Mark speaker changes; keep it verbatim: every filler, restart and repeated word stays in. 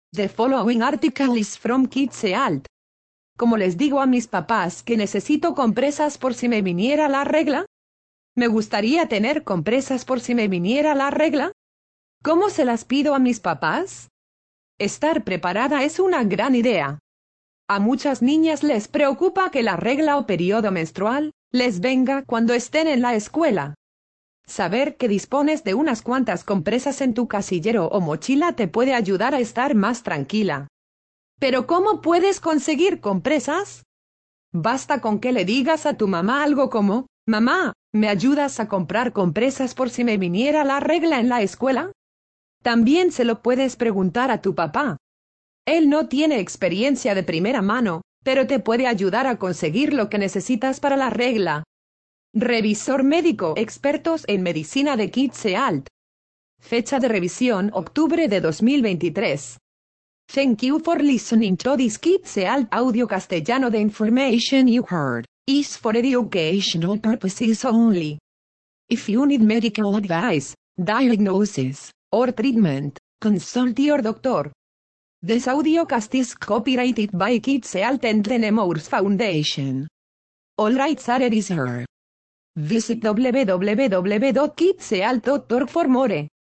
Speaker 1: The following article is from KidSealt. Como les digo a mis papás que necesito compresas por si me viniera la regla. ¿Me gustaría tener compresas por si me viniera la regla? ¿Cómo se las pido a mis papás? Estar preparada es una gran idea. A muchas niñas les preocupa que la regla o periodo menstrual les venga cuando estén en la escuela. Saber que dispones de unas cuantas compresas en tu casillero o mochila te puede ayudar a estar más tranquila. ¿Pero cómo puedes conseguir compresas? Basta con que le digas a tu mamá algo como: «Mamá, ¿me ayudas a comprar compresas por si me viniera la regla en la escuela?». También se lo puedes preguntar a tu papá. Él no tiene experiencia de primera mano, pero te puede ayudar a conseguir lo que necesitas para la regla. Revisor médico expertos en medicina de KidSealt. Fecha de revisión octubre de dos mil veintitrés. Thank you for listening to this KidSealt audio castellano. The information you heard is for educational purposes only. If you need medical advice, diagnosis, or treatment, consult your doctor. This audiocast is copyrighted by KidSealt and the Nemours Foundation. All rights are reserved. Visit w w w dot kidsealt dot org for more.